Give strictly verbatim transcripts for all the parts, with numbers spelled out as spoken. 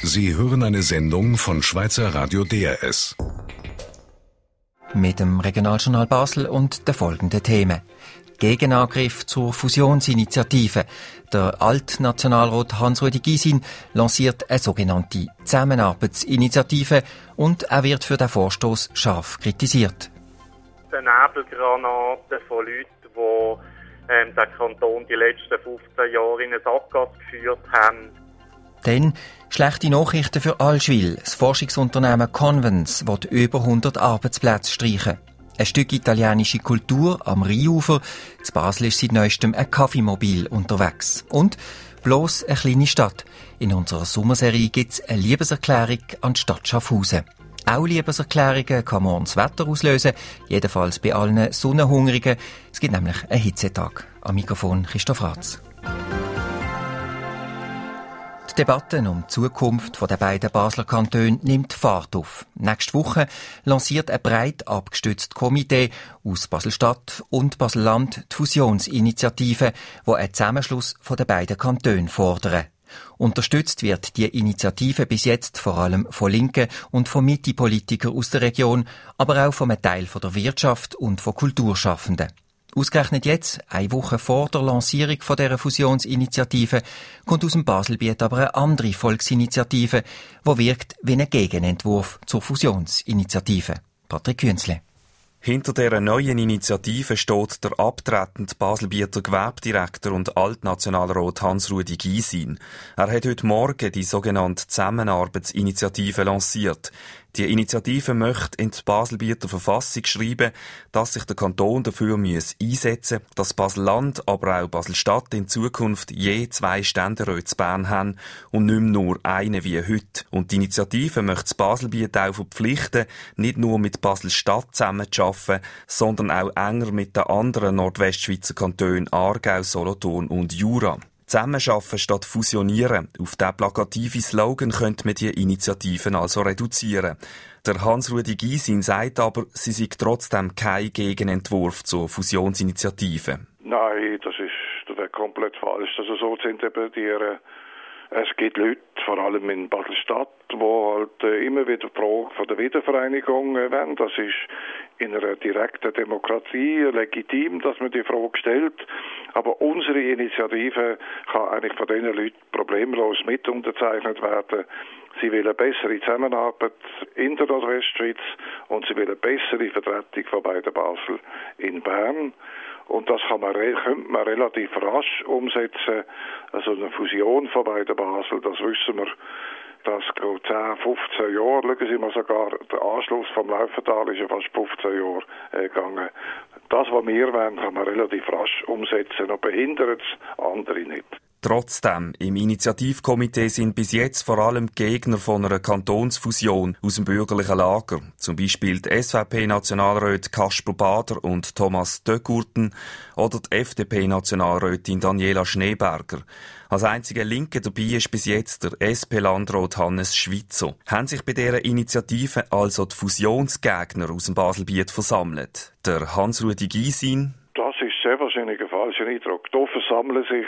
Sie hören eine Sendung von Schweizer Radio D R S. Mit dem Regionaljournal Basel und den folgenden Themen. Gegenangriff zur Fusionsinitiative. Der Altnationalrat Hans-Rudi Gysin lanciert eine sogenannte Zusammenarbeitsinitiative und er wird für den Vorstoß scharf kritisiert. Die Nebelgranate von Leuten, die ähm, den Kanton die letzten fünfzehn Jahre in eine Sackgasse geführt haben. Dann schlechte Nachrichten für Allschwil. Das Forschungsunternehmen Convens will über hundert Arbeitsplätze streichen. Ein Stück italienische Kultur am Rheinufer. In Basel ist seit neuestem ein Kaffeemobil unterwegs. Und bloß eine kleine Stadt. In unserer Sommerserie gibt es eine Liebeserklärung an die Stadt Schaffhausen. Auch Liebeserklärungen kann morgen das Wetter auslösen, jedenfalls bei allen Sonnenhungrigen. Es gibt nämlich einen Hitzetag. Am Mikrofon Christoph Ratz. Die Debatte um die Zukunft der beiden Basler Kantone nimmt Fahrt auf. Nächste Woche lanciert ein breit abgestütztes Komitee aus Basel-Stadt und Basel-Land die Fusionsinitiative, die einen Zusammenschluss der beiden Kantone fordern. Unterstützt wird die Initiative bis jetzt vor allem von Linken und von Mitte-Politikern aus der Region, aber auch von einem Teil der Wirtschaft und von Kulturschaffenden. Ausgerechnet jetzt, eine Woche vor der Lancierung von dieser Fusionsinitiative, kommt aus dem Baselbiet aber eine andere Volksinitiative, die wirkt wie ein Gegenentwurf zur Fusionsinitiative. Patrick Künzle. Hinter dieser neuen Initiative steht der abtretende Baselbieter Gewerbedirektor und Altnationalrat Hans-Rudi Gysin. Er hat heute Morgen die sogenannte Zusammenarbeitsinitiative lanciert. Die Initiative möchte in die Baselbieter Verfassung schreiben, dass sich der Kanton dafür einsetzen muss, dass Basel-Land, aber auch Basel-Stadt in Zukunft je zwei Ständeräte zu Bern haben und nicht mehr nur einen wie heute. Und die Initiative möchte das Baselbiet auch verpflichten, nicht nur mit Basel-Stadt zusammenzuarbeiten, sondern auch enger mit den anderen Nordwestschweizer Kantonen Aargau, Solothurn und Jura. Zusammenarbeiten statt fusionieren. Auf diesen plakativen Slogan könnte man die Initiativen also reduzieren. Der Hans-Rudi Gysin sagt aber, sie sei trotzdem kein Gegenentwurf zur Fusionsinitiative. Nein, das ist das wäre komplett falsch, das so zu interpretieren. Es gibt Leute, vor allem in Basel-Stadt, die halt immer wieder die Frage von der Wiedervereinigung wollen. Das ist in einer direkten Demokratie legitim, dass man die Frage stellt. Aber unsere Initiative kann eigentlich von diesen Leuten problemlos mit unterzeichnet werden. Sie will eine bessere Zusammenarbeit in der Nordwestschweiz und sie will eine bessere Vertretung von beiden Basel in Bern. Und das kann man, könnte man relativ rasch umsetzen. Also eine Fusion von beiden Basel, das wissen wir, das geht zehn, fünfzehn Jahre. Schauen Sie mal, sogar der Anschluss vom Laufental ist ja fast fünfzehn Jahre äh, gegangen. Das, was wir wollen, kann man relativ rasch umsetzen und behindert es andere nicht. Trotzdem, im Initiativkomitee sind bis jetzt vor allem Gegner von einer Kantonsfusion aus dem bürgerlichen Lager. Zum Beispiel die S V P-Nationalräte Kasper Bader und Thomas Döckurten oder die F D P-Nationalrätin Daniela Schneeberger. Als einziger Linke dabei ist bis jetzt der S P-Landrat Hannes Schweizer. Haben sich bei dieser Initiative also die Fusionsgegner aus dem Baselbiet versammelt? Der Hans-Rudi Gysin? Das ist sehr wahrscheinlich ein falscher Eindruck. Da versammeln sich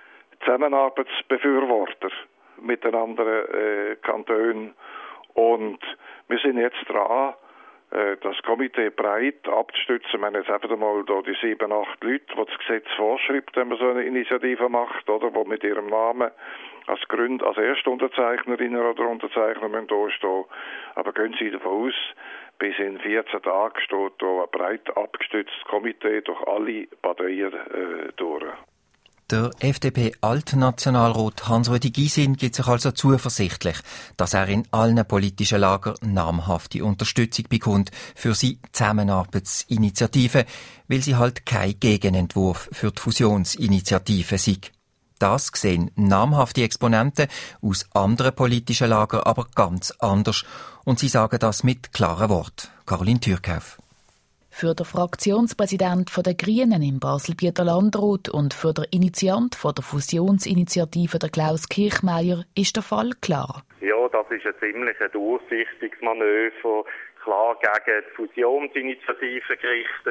Zusammenarbeitsbefürworter mit den anderen äh, Kantonen und wir sind jetzt dran, äh, das Komitee breit abzustützen. Wir haben jetzt einfach einmal da die sieben, acht Leute, die das Gesetz vorschreibt, wenn man so eine Initiative macht, oder, wo mit ihrem Namen als Gründ, als Erstunterzeichnerin oder Unterzeichner müssen da stehen. Aber gehen Sie davon aus, bis in vierzehn Tagen steht da ein breit abgestütztes Komitee durch alle Parteien äh, durch. Der F D P-Altnationalrat Hans-Rudi Gysin gibt sich also zuversichtlich, dass er in allen politischen Lagern namhafte Unterstützung bekommt für seine Zusammenarbeitsinitiative, weil sie halt kein Gegenentwurf für die Fusionsinitiative sei. Das sehen namhafte Exponenten aus anderen politischen Lagern aber ganz anders und sie sagen das mit klaren Worten. Caroline Türkauf. Für den Fraktionspräsident der Grünen im Baselbieter Landrat und für den Initiant von der Fusionsinitiative, der Klaus Kirchmeier, ist der Fall klar. Ja, das ist ein ziemlich durchsichtiges Manöver, klar gegen die Fusionsinitiative gerichtet.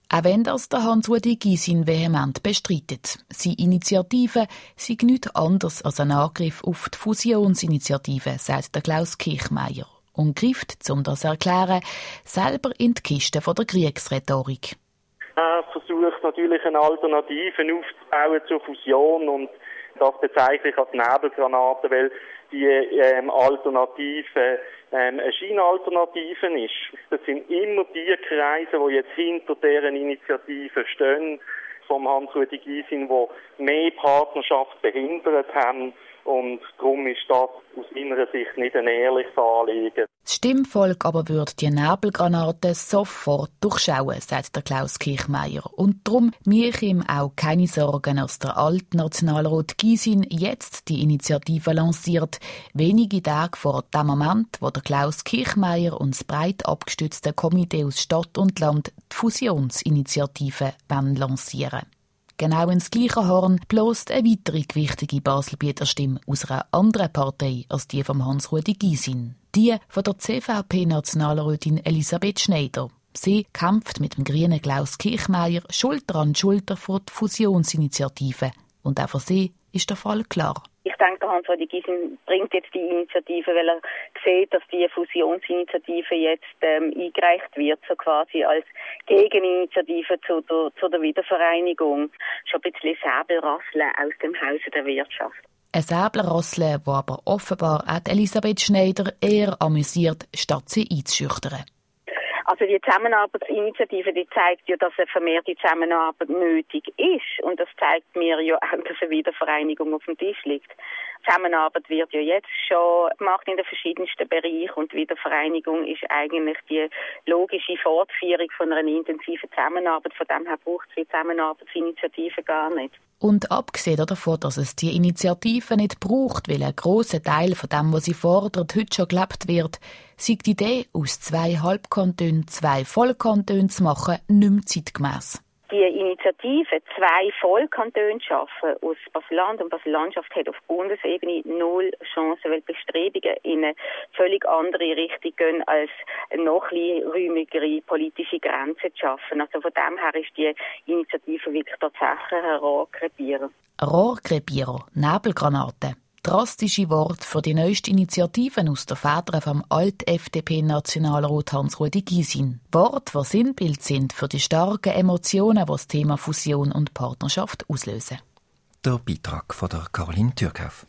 Auch wenn das der Hans-Rudi Gysin vehement bestreitet. Seine Initiative sei nichts anderes als ein Angriff auf die Fusionsinitiative, sagt der Klaus Kirchmeier. Und greift, um das zu erklären, selber in die Kiste von der Kriegsrhetorik. Er versucht natürlich eine Alternative aufzubauen zur Fusion und das bezeichne ich als Nebelgranate, weil die ähm, Alternative ähm, eine Scheinalternative ist. Das sind immer die Kreise, die jetzt hinter deren Initiative stehen, vom Hans-Rudi Gysin, die mehr Partnerschaft behindert haben. Und darum ist das aus meiner Sicht nicht ein ehrliches Anliegen. Das Stimmvolk aber würde die Nebelgranate sofort durchschauen, sagt der Klaus Kirchmeier. Und darum mache ich ihm auch keine Sorgen, dass der alte Nationalrat Gysin jetzt die Initiative lanciert, wenige Tage vor dem Moment, wo der Klaus Kirchmeier und das breit abgestützte Komitee aus Stadt und Land die Fusionsinitiative lancieren wollen. Genau ins gleiche Horn bläst eine weitere gewichtige Baselbieter Stimme aus einer anderen Partei als die von Hans-Rudi Gysin. Die von der C V P-Nationalrätin Elisabeth Schneider. Sie kämpft mit dem grünen Klaus Kirchmeier Schulter an Schulter vor die Fusionsinitiative. Und auch für sie ist der Fall klar. Ich denke, Hans-Rudi Gysin bringt jetzt die Initiative, weil er sieht, dass die Fusionsinitiative jetzt ähm, eingereicht wird, so quasi als Gegeninitiative zu der, zu der Wiedervereinigung. Schon ein bisschen Säbelrasseln aus dem Hause der Wirtschaft. Ein Säbelrasseln, das aber offenbar auch Elisabeth Schneider eher amüsiert, statt sie einzuschüchtern. Also die Zusammenarbeitsinitiative, die zeigt ja, dass eine vermehrte Zusammenarbeit nötig ist. Und das zeigt mir ja auch, dass eine Wiedervereinigung auf dem Tisch liegt. Zusammenarbeit wird ja jetzt schon gemacht in den verschiedensten Bereichen und Wiedervereinigung ist eigentlich die logische Fortführung von einer intensiven Zusammenarbeit. Von dem her braucht es die Zusammenarbeitsinitiative gar nicht. Und abgesehen davon, dass es die Initiative nicht braucht, weil ein grosser Teil von dem, was sie fordert, heute schon gelebt wird, sei die Idee, aus zwei Halbkantonen zwei Vollkantone zu machen, nicht mehr zeitgemäss. Die Initiative, zwei Vollkantone zu schaffen aus Basel-Land und Basel-Landschaft hat auf Bundesebene null Chancen, weil die Bestrebungen in eine völlig andere Richtung gehen, als noch räumigere politische Grenzen zu schaffen. Also von dem her ist die Initiative wirklich tatsächlich ein Rohrkrepierer. Rohrkrepierer, Nebelgranate. Drastische Worte für die neueste Initiativen aus der Feder vom Alt-F D P-Nationalrat Hans-Rudi Gysin. Worte, die Sinnbild sind für die starken Emotionen, die das Thema Fusion und Partnerschaft auslösen. Der Beitrag von der Caroline Türkauf.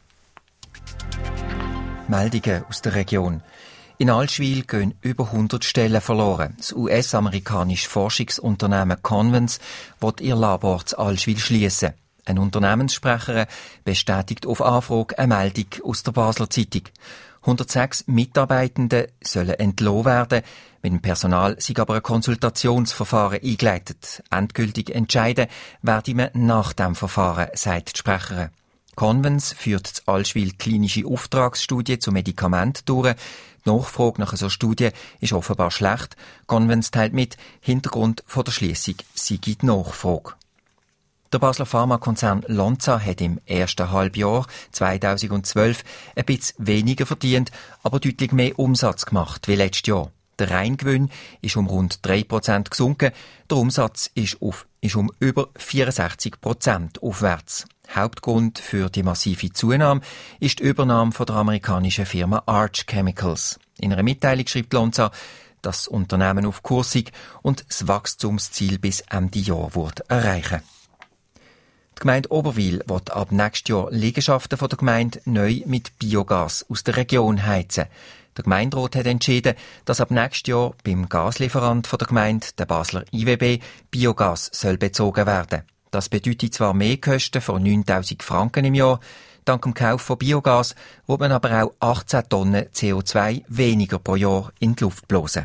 Meldungen aus der Region. In Allschwil gehen über hundert Stellen verloren. Das U S-amerikanische Forschungsunternehmen Convance will ihr Labor zu Allschwil schliessen. Eine Unternehmenssprecherin bestätigt auf Anfrage eine Meldung aus der Basler Zeitung. hundertsechs Mitarbeitende sollen entlassen werden. Mit dem Personal sei aber ein Konsultationsverfahren eingeleitet. Endgültig entscheiden werde man nach dem Verfahren, sagt die Sprecherin. Convance führt die Allschwil klinische Auftragsstudie zu Medikamenten durch. Die Nachfrage nach einer Studie ist offenbar schlecht. Convance teilt mit, Hintergrund von der Schliessung sei die Nachfrage. Der Basler Pharmakonzern Lonza hat im ersten Halbjahr zweitausendzwölf ein bisschen weniger verdient, aber deutlich mehr Umsatz gemacht wie letztes Jahr. Der Reingewinn ist um rund drei Prozent gesunken, der Umsatz ist, auf, ist um über vierundsechzig Prozent aufwärts. Hauptgrund für die massive Zunahme ist die Übernahme von der amerikanischen Firma Arch Chemicals. In einer Mitteilung schreibt Lonza, dass das Unternehmen auf Kurs sei und das Wachstumsziel bis Ende Jahr wird erreichen. Die Gemeinde Oberwil wird ab nächstes Jahr Liegenschaften von der Gemeinde neu mit Biogas aus der Region heizen. Der Gemeinderat hat entschieden, dass ab nächstes Jahr beim Gaslieferant von der Gemeinde, der Basler I W B, Biogas soll bezogen werden. Das bedeutet zwar mehr Kosten von neuntausend Franken im Jahr. Dank dem Kauf von Biogas wird man aber auch achtzehn Tonnen C O zwei weniger pro Jahr in die Luft blasen.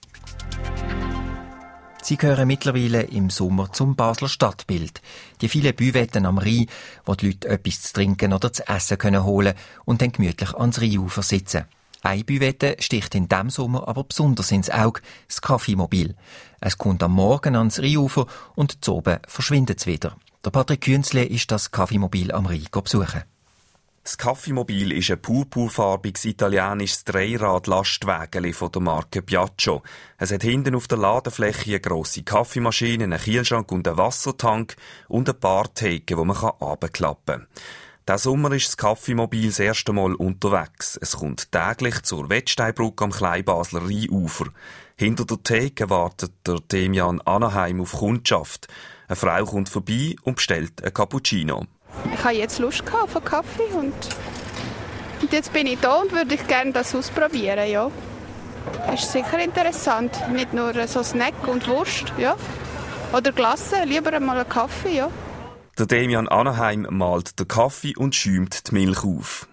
Sie gehören mittlerweile im Sommer zum Basler Stadtbild. Die vielen Büwetten am Rhein, wo die Leute etwas zu trinken oder zu essen können holen und dann gemütlich ans Rheinufer sitzen. Eine Büwette sticht in diesem Sommer aber besonders ins Auge, das Kaffeemobil. Es kommt am Morgen ans Rheinufer und zu oben verschwindet es wieder. Der Patrick Künzle ist das Kaffeemobil am Rhein besuchen. Das Kaffeemobil ist ein purpurfarbiges italienisches Dreirad-Lastwägeli von der Marke Piaggio. Es hat hinten auf der Ladefläche eine grosse Kaffeemaschine, einen Kühlschrank und einen Wassertank und ein paar Theken, die man runterklappen kann. Diesen Sommer ist das Kaffeemobil das erste Mal unterwegs. Es kommt täglich zur Wettsteinbrücke am Kleinbasler Rheinufer. Hinter der Theke wartet der Demian Anaheim auf Kundschaft. Eine Frau kommt vorbei und bestellt einen Cappuccino. Ich habe jetzt Lust auf einen Kaffee und, und jetzt bin ich da und würde ich gerne das ausprobieren, ja. Das ist sicher interessant, nicht nur so Snack und Wurst, ja. Oder Glasse, lieber einmal einen Kaffee, ja. Der Demian Anaheim malt den Kaffee und schäumt die Milch auf.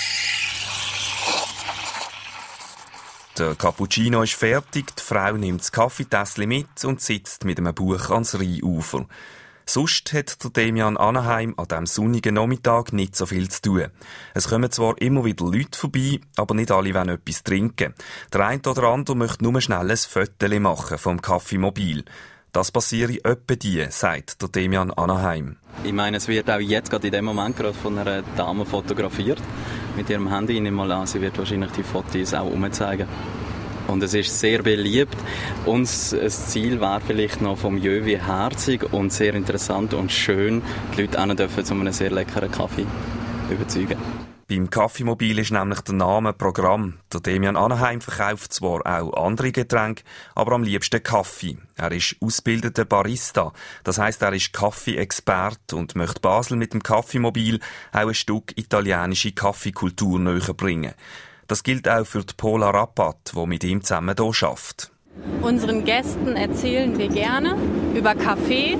Der Cappuccino ist fertig, die Frau nimmt das Kaffeetässchen mit und sitzt mit einem Buch ans Rheinufer. Sonst hat der Demian Anaheim an diesem sonnigen Nachmittag nicht so viel zu tun. Es kommen zwar immer wieder Leute vorbei, aber nicht alle wollen etwas trinken. Der eine oder andere möchte nur schnell ein Foto machen vom Kaffeemobil. Das passiere etwa die, sagt der Demian Anaheim. Ich meine, es wird auch jetzt gerade in dem Moment gerade von einer Dame fotografiert. Mit ihrem Handy, ich nehme mal an, sie wird wahrscheinlich die Fotos auch umzeigen. Und es ist sehr beliebt. Uns das Ziel war vielleicht noch vom Jöwi herzig und sehr interessant und schön, die Leute auch dürfen zu einem sehr leckeren Kaffee überzeugen. Beim Kaffeemobil ist nämlich der Name Programm. Der Demian Anaheim verkauft zwar auch andere Getränke, aber am liebsten Kaffee. Er ist ausgebildeter Barista. Das heisst, er ist Kaffee-Experte und möchte Basel mit dem Kaffeemobil auch ein Stück italienische Kaffeekultur näher bringen. Das gilt auch für die Paula Rappat, die mit ihm zusammen hier arbeitet. Unseren Gästen erzählen wir gerne über Kaffee,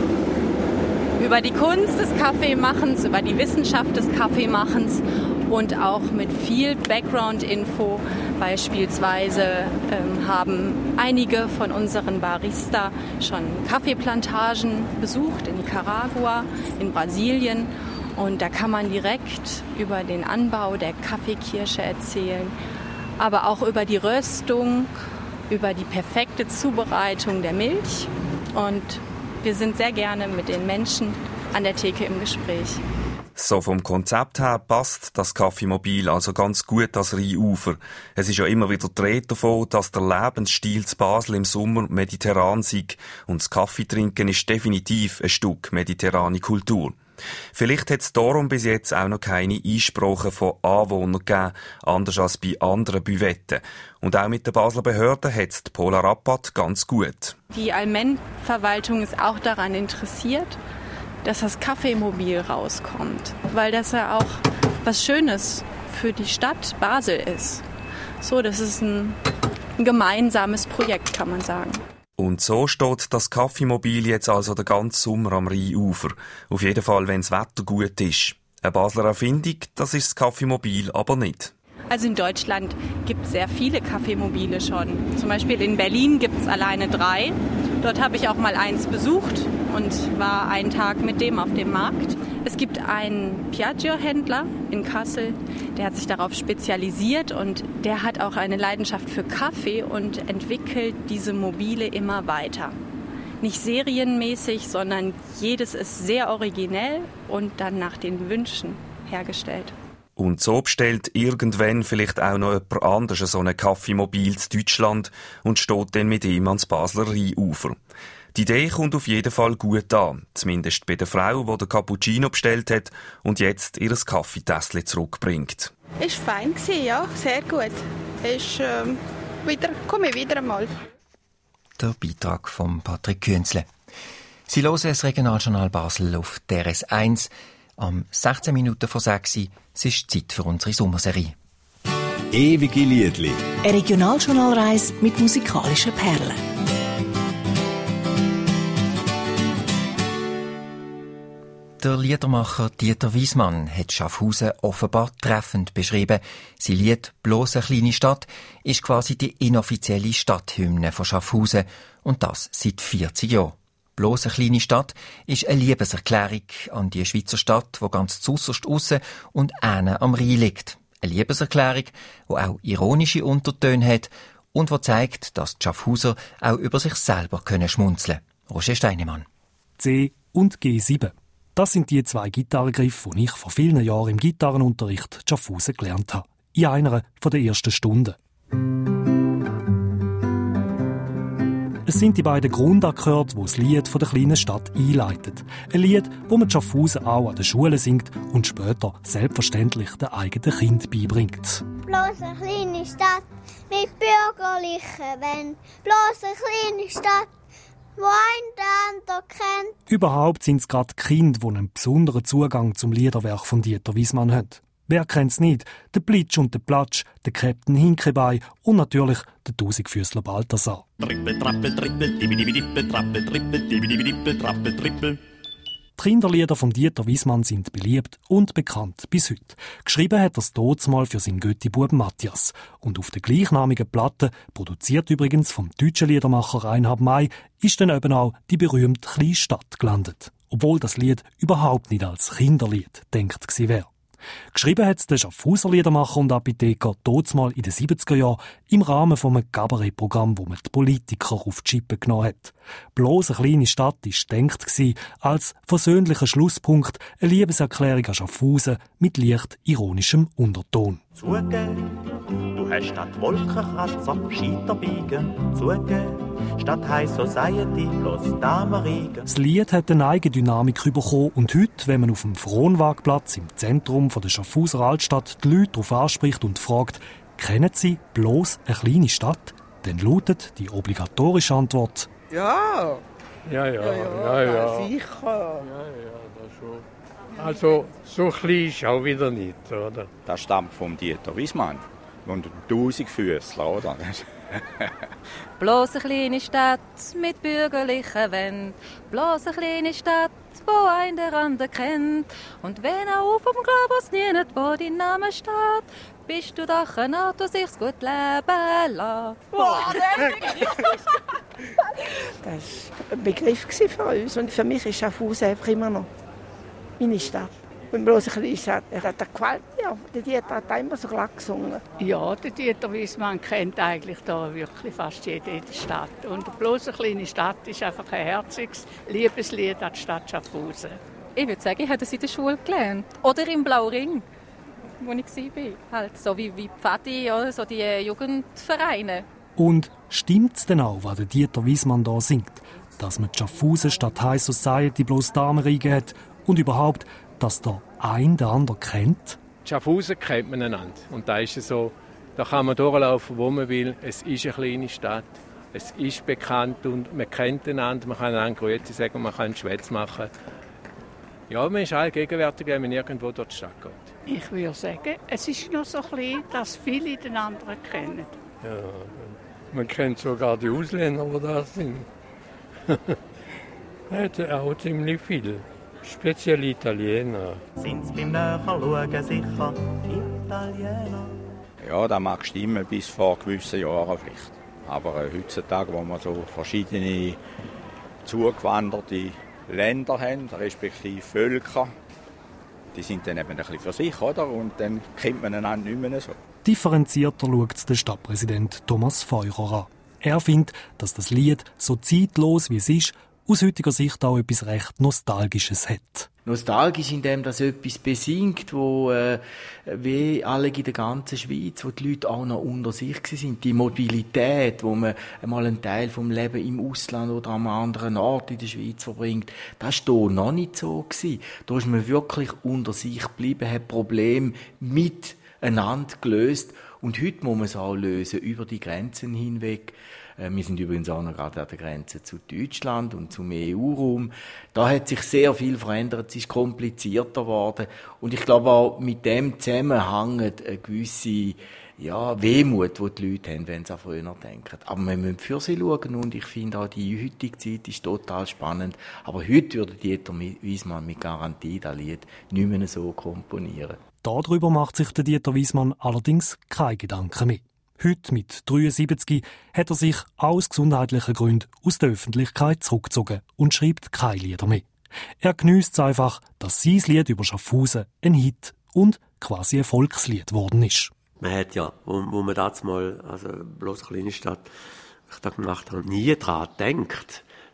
über die Kunst des Kaffeemachens, über die Wissenschaft des Kaffeemachens und auch mit viel Background-Info. Beispielsweise ähm, haben einige von unseren Barista schon Kaffeeplantagen besucht in Nicaragua, in Brasilien. Und da kann man direkt über den Anbau der Kaffeekirsche erzählen, aber auch über die Röstung, über die perfekte Zubereitung der Milch. Und wir sind sehr gerne mit den Menschen an der Theke im Gespräch. So vom Konzept her passt das Kaffeemobil also ganz gut ans Rheinufer. Es ist ja immer wieder die Rede davon, dass der Lebensstil zu Basel im Sommer mediterran sei. Und das Kaffeetrinken ist definitiv ein Stück mediterrane Kultur. Vielleicht hat es darum bis jetzt auch noch keine Einsprachen von Anwohnern gegeben, anders als bei anderen Büvetten. Und auch mit den Basler Behörden hat es die Paula Rappat ganz gut. Die Allmennverwaltung ist auch daran interessiert, dass das Kaffeemobil rauskommt, weil das ja auch was Schönes für die Stadt Basel ist. So, das ist ein, ein gemeinsames Projekt, kann man sagen. Und so steht das Kaffeemobil jetzt also den ganzen Sommer am Rheinufer. Auf jeden Fall, wenn das Wetter gut ist. Eine Basler Erfindung, das ist das Kaffeemobil aber nicht. Also in Deutschland gibt es sehr viele Kaffeemobile schon. Zum Beispiel in Berlin gibt es alleine drei. Dort habe ich auch mal eins besucht und war einen Tag mit dem auf dem Markt. Es gibt einen Piaggio-Händler in Kassel, der hat sich darauf spezialisiert und der hat auch eine Leidenschaft für Kaffee und entwickelt diese Mobile immer weiter. Nicht serienmäßig, sondern jedes ist sehr originell und dann nach den Wünschen hergestellt. Und so bestellt irgendwann vielleicht auch noch jemand anderes so ein Kaffeemobil zu Deutschland und steht dann mit ihm ans Basler Rheinufer. Die Idee kommt auf jeden Fall gut an, zumindest bei der Frau, die den Cappuccino bestellt hat und jetzt ihr Kaffeetässchen zurückbringt. Ist fein gewesen, ja, sehr gut. Ist, ähm, wieder, komme ich wieder einmal. Der Beitrag von Patrick Künzle. Sie hören das Regionaljournal Basel auf D R S eins. Am sechzehn Minuten vor sechs. Es ist Zeit für unsere Sommerserie. Ewige Liedli. Eine Regionaljournalreise mit musikalischen Perlen. Der Liedermacher Dieter Wiesmann hat Schaffhausen offenbar treffend beschrieben. Sein Lied «Bloß eine kleine Stadt» ist quasi die inoffizielle Stadthymne von Schaffhausen. Und das seit vierzig Jahren. «Bloß eine kleine Stadt» ist eine Liebeserklärung an die Schweizer Stadt, die ganz zusserst aussen und ähne am Rhein liegt. Eine Liebeserklärung, die auch ironische Untertöne hat und die zeigt, dass die Schaffhauser auch über sich selber können schmunzeln. Roger Steinemann. C und G sieben. Das sind die zwei Gitarrengriffe, die ich vor vielen Jahren im Gitarrenunterricht Schaffhausen gelernt habe. In einer der ersten Stunden. Es sind die beiden Grundakkorde, die das Lied von der kleinen Stadt einleiten. Ein Lied, das man Schaffhausen auch an der Schule singt und später selbstverständlich den eigenen Kind beibringt. Bloß eine kleine Stadt mit bürgerlichen Wänden. Bloß eine kleine Stadt, wo ein der andere kennt. Überhaupt sind es gerade die Kinder, die einen besonderen Zugang zum Liederwerk von Dieter Wiesmann haben. Wer kennt es nicht? Der Plitsch und der Platsch, der Käpt'n Hinkebein und natürlich der Tausendfüßler Balthasar. Trippel, trappel, trippel, dippel, trappel, trippel, dippel, trappel, trippel. Die Kinderlieder von Dieter Wiesmann sind beliebt und bekannt bis heute. Geschrieben hat er es damals für seinen Götti-Bub Matthias. Und auf der gleichnamigen Platte, produziert übrigens vom deutschen Liedermacher Reinhard May, ist dann eben auch die berühmte Kleine Stadt gelandet. Obwohl das Lied überhaupt nicht als Kinderlied denkt gewesen wäre. Geschrieben hat es der Schaffhauser Liedermacher und Apotheker dazumal in den siebziger Jahren im Rahmen von einem Kabarettprogramm, wo man die Politiker auf die Schippe genommen hat. Bloß eine kleine Stadt war gedacht als versöhnlicher Schlusspunkt, eine Liebeserklärung an Schaffhausen mit leicht ironischem Unterton. Zugeben, du hast statt Wolkenkratzer Scheiterbiegen. Zugeben, statt High Society bloß Damenriegen. Das Lied hat eine eigene Dynamik bekommen und heute, wenn man auf dem Fronwagplatz im Zentrum der Schaffhauser Altstadt die Leute darauf anspricht und fragt, kennen Sie bloß eine kleine Stadt? Dann lautet die obligatorische Antwort: Ja. Ja, ja, ja, ja, ja, ja. sicher. Ja, ja, das schon. Also, so klein ist auch wieder nicht, oder? Das stammt vom Dieter Wiesmann und Tausendfüßler, oder? Bloß eine kleine Stadt mit bürgerlichen Wänden. Bloß eine kleine Stadt, wo ein der andere kennt. Und wenn auch auf dem Globus nie wo dein Name steht, bist du doch ein Ort, wo sich's gut leben lässt. Wow, das war ein Begriff für uns. Und für mich ist Schaffhausen einfach immer noch meine Stadt. Und bloß ein kleine Stadt. Er hat gefällt mir. Der Dieter hat immer so glatt gesungen. Ja, der Dieter Wiesmann kennt eigentlich da wirklich fast jede Stadt. Und bloß eine kleine Stadt ist einfach ein herziges Liebeslied an die Stadt Schaffhausen. Ich würde sagen, ich habe das in der Schule gelernt. Oder im Blauring, wo ich war. Halt so wie, wie Pfadi, oder so die Jugendvereine. Und stimmt es denn auch, was der Dieter Wiesmann da singt? Dass man die Schaffhausen statt High Society bloß Damenriegen hat und überhaupt, dass der ein der andere kennt? Schaffhausen kennt man einander. Und da ist es so, da kann man durchlaufen, wo man will. Es ist eine kleine Stadt, es ist bekannt und man kennt einander, man kann einander Grüezi sagen, man kann Schwätz machen. Ja, man ist allgegenwärtig, wenn man irgendwo durch die Stadt geht. Ich würde sagen, es ist noch so klein, dass viele den anderen kennen. Ja, man kennt sogar die Ausländer, die da sind. Hat auch ziemlich viel. Speziell Italiener. Sind's beim Nachschauen sicher Italiener? Ja, das mag stimmen bis vor gewissen Jahren vielleicht. Aber äh, heutzutage, wo wir so verschiedene zugewanderte Länder haben, respektive Völker, die sind dann eben ein bisschen für sich, oder? Und dann kennt man einander nicht mehr so. Differenzierter schaut der Stadtpräsident Thomas Feurer an. Er findet, dass das Lied, so zeitlos wie es ist, aus heutiger Sicht auch etwas recht Nostalgisches hat. Nostalgisch, indem das etwas besingt, wo äh, wie alle in der ganzen Schweiz, wo die Leute auch noch unter sich sind. Die Mobilität, wo man einmal einen Teil vom Leben im Ausland oder an einem anderen Ort in der Schweiz verbringt, das war hier noch nicht so gewesen. Da ist man wirklich unter sich geblieben, hat Probleme miteinander gelöst. Und heute muss man es auch lösen, über die Grenzen hinweg. Wir sind übrigens auch noch gerade an der Grenze zu Deutschland und zum E U-Raum. Da hat sich sehr viel verändert, es ist komplizierter geworden. Und ich glaube auch mit dem zusammenhängt eine gewisse ja, Wehmut, die die Leute haben, wenn sie an früher denken. Aber wir müssen für sie schauen und ich finde auch, die heutige Zeit ist total spannend. Aber heute würde Dieter Wiesmann mit Garantie das Lied nicht mehr so komponieren. Darüber macht sich der Dieter Wiesmann allerdings keine Gedanken mehr. Heute, mit dreiundsiebzig, hat er sich aus gesundheitlichen Gründen aus der Öffentlichkeit zurückgezogen und schreibt keine Lieder mehr. Er geniesst es einfach, dass sein Lied über Schaffhausen ein Hit und quasi ein Volkslied geworden ist. Man hat ja, wo, wo man das mal, also bloß eine kleine Stadt, ich da gemacht habe, nie daran gedacht,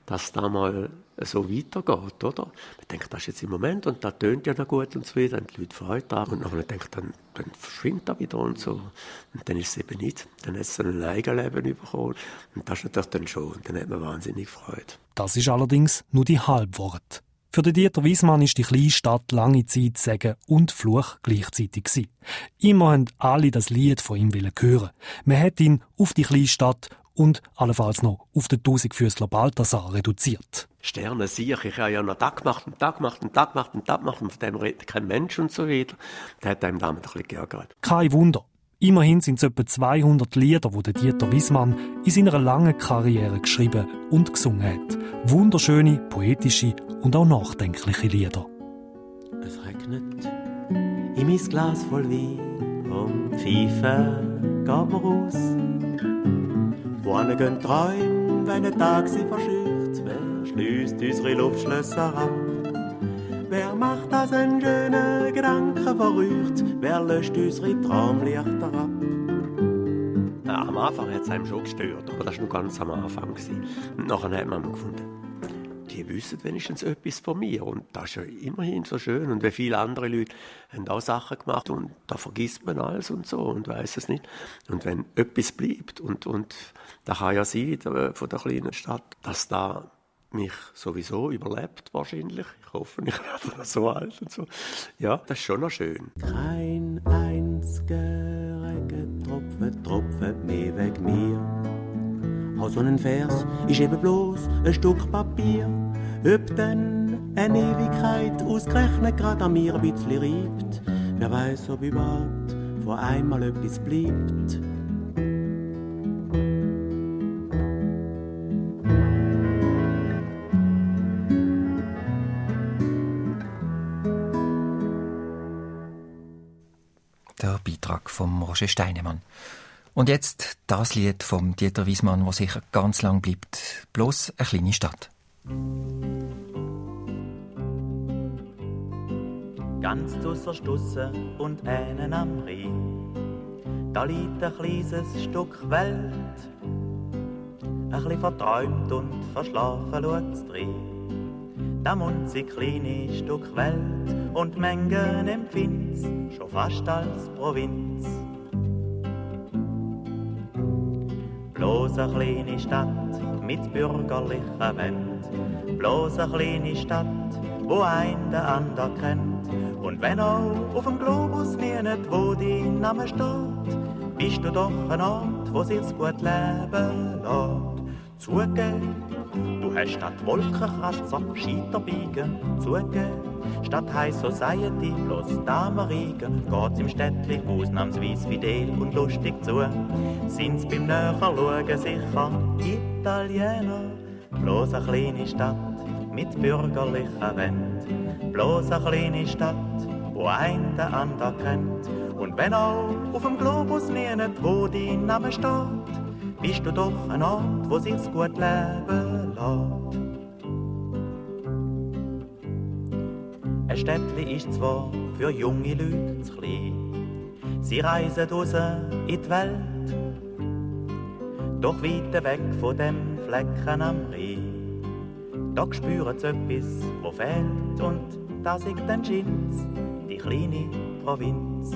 dass da mal so weitergeht, oder? Man denkt, das ist jetzt im Moment und das tönt ja noch gut und so weiter, und die Leute Freude daran. Und nachher denkt dann, dann verschwindet das wieder und so. Und dann ist es eben nicht. Dann hat es so ein Eigenleben bekommen. Und das ist natürlich dann schon. Und dann hat man wahnsinnig Freude. Das ist allerdings nur die Halbwahrheit. Für den Dieter Wiesmann ist die kleine Stadt lange Zeit Segen und Fluch gleichzeitig gewesen. Immer haben alle das Lied von ihm hören. Man hat ihn auf die kleine Stadt und allenfalls noch auf den Tausendfüßler Balthasar reduziert. Sterne sicher, ich habe ja noch Tag gemacht und Tag gemacht und Tag gemacht und Tag gemacht und von dem redet kein Mensch und so weiter. Der hat einem damit ein bisschen geärgert. Kein Wunder. Immerhin sind es etwa zweihundert Lieder, die Dieter Wiesmann in seiner langen Karriere geschrieben und gesungen hat. Wunderschöne, poetische und auch nachdenkliche Lieder. Es regnet in mein Glas voll Wein und Pfeife geht mir raus. Wohin gehen Träume, wenn der Tag sie verschücht? Wer schließt unsere Luftschlösser ab? Wer macht das einen schönen Gedanken verrückt? Wer löscht unsere Traumlichter ab? Ja, am Anfang hat es einem schon gestört, aber das war noch ganz am Anfang. Und nachher hat man gefunden, die wissen wenigstens etwas von mir. Und das ist ja immerhin so schön. Und wie viele andere Leute haben auch Sachen gemacht und da vergisst man alles und so und weiss es nicht. Und wenn etwas bleibt, und, und das kann ja sein von der kleinen Stadt, dass da mich sowieso überlebt wahrscheinlich. Ich hoffe, ich werde so alt und so. Ja, das ist schon noch schön. Kein einziger Regentropfen tropft mehr weg mir. Aus so einem Vers ist eben bloß ein Stück Papier. Ob dann eine Ewigkeit ausgerechnet gerade an mir ein bisschen reibt. Wer weiß, ob überhaupt vor einmal etwas bleibt. Der Beitrag von Roger Steinemann. Und jetzt das Lied vom Dieter Wiesmann, das sicher ganz lang bleibt. Bloß eine kleine Stadt. Ganz zusser Stusse und einen am Rhein. Da liegt ein kleines Stück Welt. Ein bisschen verträumt und verschlafen schaut's drin. Da munzig kleine Stück Welt und Mengen empfind's schon fast als Provinz. Bloß eine kleine Stadt mit bürgerlicher Wend. Bloß eine kleine Stadt, wo ein der ander kennt. Und wenn auch auf dem Globus nie nicht, wo dein Name steht, bist du doch ein Ort, wo sich's gut leben lässt. Zugeben, du hast statt Wolkenkratzer Scheiterbiegen. Zugeben, statt High Society bloß Damenriegen. Geht's im Städtli ausnahmsweise fidel und lustig zu. Sind's beim Näherschauen sicher Italiener. Bloß eine kleine Stadt mit bürgerlicher Wend. Bloß eine kleine Stadt, wo ein der ander kennt. Und wenn auch auf dem Globus nie nicht, wo dein Name steht, bist du doch ein Ort, wo sich's gut leben lässt. Ein Städtli ist zwar für junge Leute zu klein, sie reisen raus in die Welt, doch weit weg von dem Flecken am Rhein. Da spüren sie etwas, wo fehlt, und das ist dann Schins, die kleine Provinz.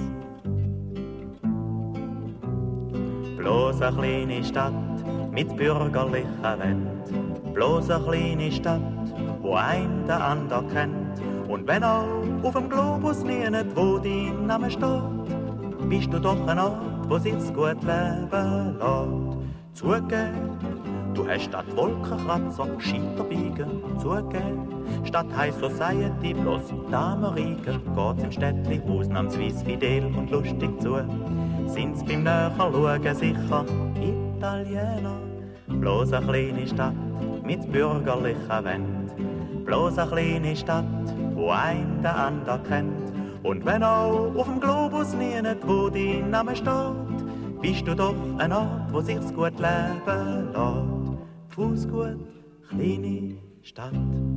Bloß eine kleine Stadt mit bürgerlicher Wend. Bloß eine kleine Stadt, wo ein der ander kennt. Und wenn auch auf dem Globus nie nicht, wo dein Name steht, bist du doch ein Ort, wo sich's gut leben lässt. Zugeben, du hast statt Wolkenkratzer Scheiterbiegen. Zugeben, statt High Society bloß Damenriegen. Geht's im Städtli ausnahmsweise fidel und lustig zu. Sind's beim Näherschauen sicher Italiener. Bloß eine kleine Stadt mit bürgerlicher Wend. Bloß eine kleine Stadt, wo ein der ander kennt. Und wenn auch auf dem Globus nie nicht, wo dein Name steht, bist du doch ein Ort, wo sich's gut leben lässt. Fußgut, kleine Stadt.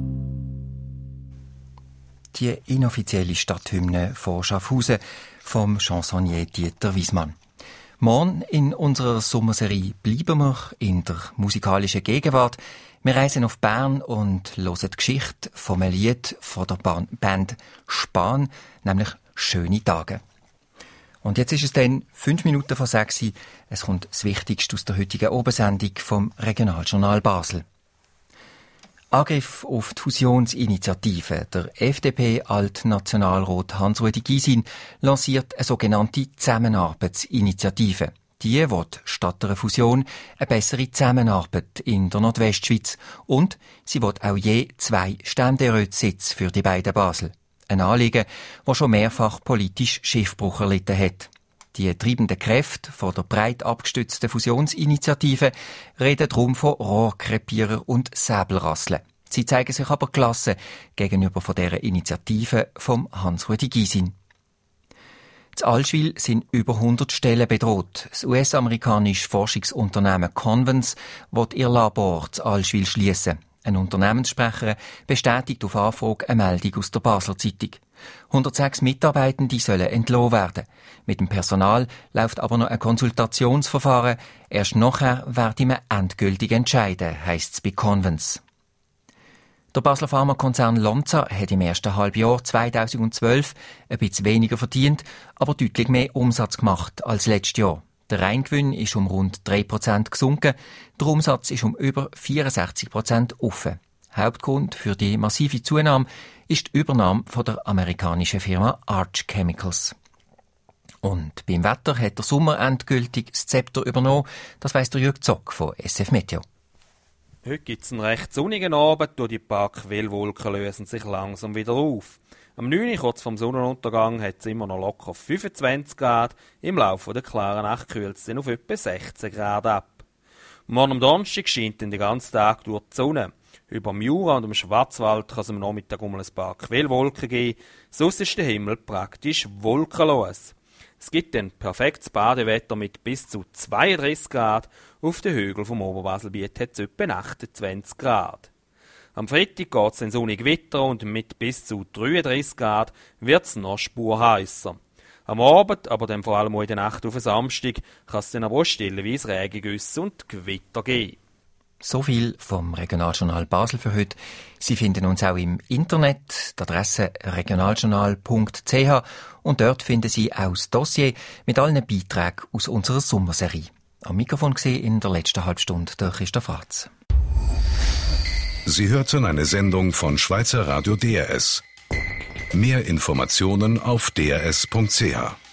Die inoffizielle Stadthymne von Schaffhausen vom Chansonnier Dieter Wiesmann. Morgen in unserer Sommerserie bleiben wir in der musikalischen Gegenwart Wir reisen auf Bern und hören die Geschichte vom Lied von der Band Span, nämlich «Schöne Tage». Und jetzt ist es dann fünf Minuten vor sechs. Es kommt das Wichtigste aus der heutigen Obersendung vom Regionaljournal Basel. Angriff auf die Fusionsinitiative. Der F D P-Altnationalrat Hans-Rudi Gysin lanciert eine sogenannte Zusammenarbeitsinitiative. Die will statt einer Fusion eine bessere Zusammenarbeit in der Nordwestschweiz und sie will auch je zwei Ständerätssitze für die beiden Basel. Ein Anliegen, das schon mehrfach politisch Schiffbruch erlitten hat. Die treibenden Kräfte von der breit abgestützten Fusionsinitiative reden darum von Rohrkrepierer und Säbelrasseln. Sie zeigen sich aber gelassen gegenüber von dieser Initiative vom Hans-Rudi Gysin. In Allschwil sind über hundert Stellen bedroht. Das U S-amerikanische Forschungsunternehmen Convens will ihr Labor in Allschwil schliessen. Ein Unternehmenssprecher bestätigt auf Anfrage eine Meldung aus der Basler Zeitung. hundertsechs Mitarbeitende sollen entlassen werden. Mit dem Personal läuft aber noch ein Konsultationsverfahren. Erst nachher werde man endgültig entscheiden, heisst es bei Convens. Der Basler Pharmakonzern Lonza hat im ersten Halbjahr zweitausendzwölf ein bisschen weniger verdient, aber deutlich mehr Umsatz gemacht als letztes Jahr. Der Reingewinn ist um rund drei Prozent gesunken, der Umsatz ist um über vierundsechzig Prozent offen. Hauptgrund für die massive Zunahme ist die Übernahme von der amerikanischen Firma Arch Chemicals. Und beim Wetter hat der Sommer endgültig das Zepter übernommen, das weiss der Jürg Zock von S F Meteo. Heute gibt es einen recht sonnigen Abend, durch die paar Quellwolken lösen sich langsam wieder auf. Am neun Uhr, kurz vorm Sonnenuntergang, hat es immer noch locker fünfundzwanzig Grad, im Laufe der klaren Nacht kühlt es dann auf etwa sechzehn Grad ab. Morgen am Donnerstag scheint dann den ganzen Tag durch die Sonne. Über dem Jura und dem Schwarzwald kann es am Nachmittag um ein paar Quellwolken geben, sonst ist der Himmel praktisch wolkenlos. Es gibt dann perfektes Badewetter mit bis zu zweiunddreißig Grad, auf den Hügeln vom Oberbaselbiet hat es etwa achtundzwanzig Grad. Am Freitag geht es dann sonnig weiter und mit bis zu dreiunddreißig Grad wird es noch spurheißer. Am Abend, aber dann vor allem auch in der Nacht auf den Samstag, kann es dann aber auch stellenweise Regengüsse und Gewitter geben. So viel vom Regionaljournal Basel für heute. Sie finden uns auch im Internet, die Adresse regionaljournal punkt c h und dort finden Sie auch das Dossier mit allen Beiträgen aus unserer Sommerserie. Am Mikrofon gesehen in der letzten Halbstunde der Christoph Ratz. Sie hörten eine Sendung von Schweizer Radio D R S. Mehr Informationen auf d r s punkt c h.